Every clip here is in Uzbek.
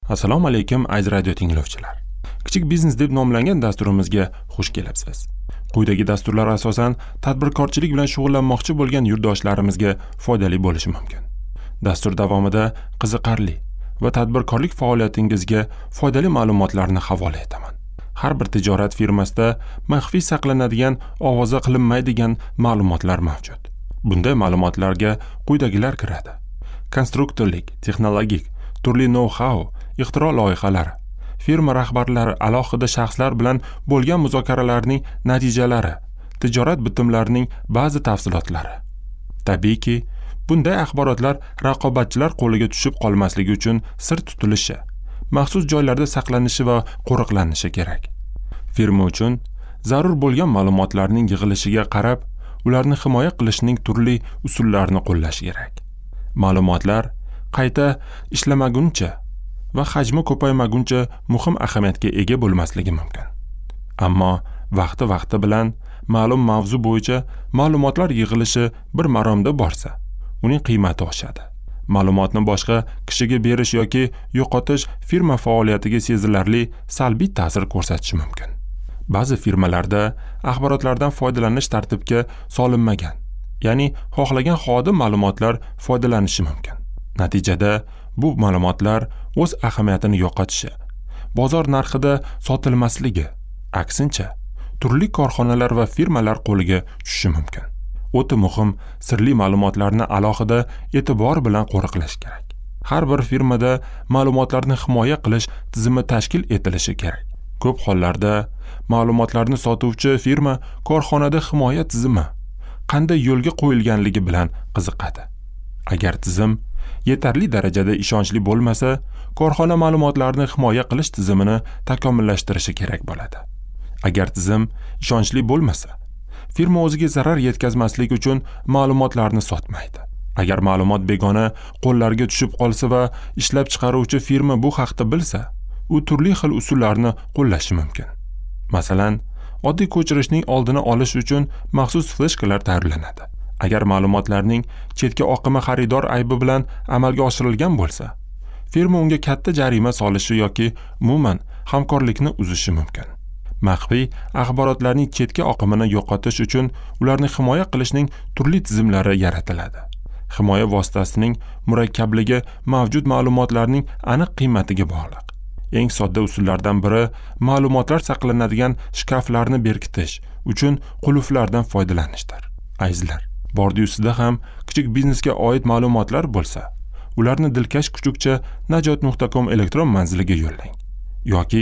Assalomu alaykum aziz radio tinglovchilar. Kichik biznes deb nomlangan dasturimizga xush kelibsiz. Quyidagi dasturlar asosan tadbirkorchilik bilan shug'ullanmoqchi bo'lgan yurtdoshlarimizga foydali bo'lishi mumkin. Dastur davomida qiziqarli va tadbirkorlik faoliyatingizga foydali ma'lumotlarni havola etaman. Har bir tijorat firmasida maxfiy saqlanadigan, ovoza qilinmaydigan ma'lumotlar mavjud. Bunday ma'lumotlarga quyidagilar kiradi: konstruktorlik, texnologik, turli know-how, ixtiro loyihalari, firma rahbarlari alohida shaxslar bilan bo'lgan muzokaralarning natijalari, tijorat bitimlarining ba'zi tafsilotlari. Tabiiyki, bunday axborotlar raqobatchilar qo'liga tushib qolmasligi uchun sir tutilishi, maxsus joylarda saqlanishi va qo'riqlanishi kerak. Firma uchun zarur bo'lgan ma'lumotlarning yig'ilishiga qarab, ularni himoya qilishning turli usullarini qo'llash kerak. Ma'lumotlar qayta ishlamaguncha va hajmi ko'paymaguncha muhim ahamiyatga ega bo'lmasligi mumkin. Ammo vaqti bilan ma'lum mavzu bo'yicha ma'lumotlar yig'ilishi bir maromda borsa, uning qiymati oshadi. Ma'lumotni boshqa kishiga berish yoki yo'qotish firma faoliyatiga sezilarli salbiy ta'sir ko'rsatishi mumkin. Ba'zi firmalarda axborotlardan foydalanish tartibga solinmagan, ya'ni xohlagan xodim ma'lumotlar foydalanishi mumkin. Natijada bu ma'lumotlar o'z ahamiyatini yo'qotishi, bozor narxida sotilmasligi, aksincha turli korxonalar va firmalar qo'liga tushishi mumkin. O'ta muhim sirli ma'lumotlarni alohida e'tibor bilan qo'riqlash kerak. Har bir firmada ma'lumotlarni himoya qilish tizimi tashkil etilishi kerak. Ko'p hollarda ma'lumotlarni sotuvchi firma korxonada himoya tizimi qanday yo'lga qo'yilganligi bilan qiziqadi. Agar tizim yetarli darajada ishonchli bo'lmasa, korxona ma'lumotlarni himoya qilish tizimini takomillashtirishi kerak bo'ladi. Agar tizim ishonchli bo'lmasa, firma o'ziga zarar yetkazmaslik uchun ma'lumotlarni sotmaydi. Agar ma'lumot begona qo'llarga tushib qolsa va ishlab chiqaruvchi firma bu haqda bilsa, u turli xil usullarni qo'llashi mumkin. Masalan, oddiy ko'chirishning oldini olish uchun maxsus fleshkalar tayyorlanadi. Agar ma'lumotlarning chetga oqimi xaridor aybi bilan amalga oshirilgan bo'lsa, firma unga katta jarima solishi yoki umuman hamkorlikni uzishi mumkin. Maxfiy axborotlarning chetga oqimini yo'qotish uchun ularni himoya qilishning turli tizimlari yaratiladi. Himoya vositasining murakkabligi mavjud ma'lumotlarning aniq qiymatiga bog'liq. Eng sodda usullardan biri ma'lumotlar saqlanadigan shkaflarni berkitish uchun qulflardan foydalanishdir. Azizlar, bordiyusida ham kichik biznesga oid ma'lumotlar bo'lsa, ularni dilkash kuchukcha najot.com elektron manziliga yo'llang yoki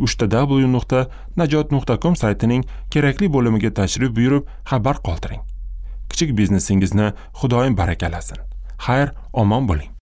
www.najot.com saytining kerakli bo'limiga tashrif buyurib xabar qoldiring. Kichik biznesingizni Xudoyim barakalasin. Xayr, omon bo'ling.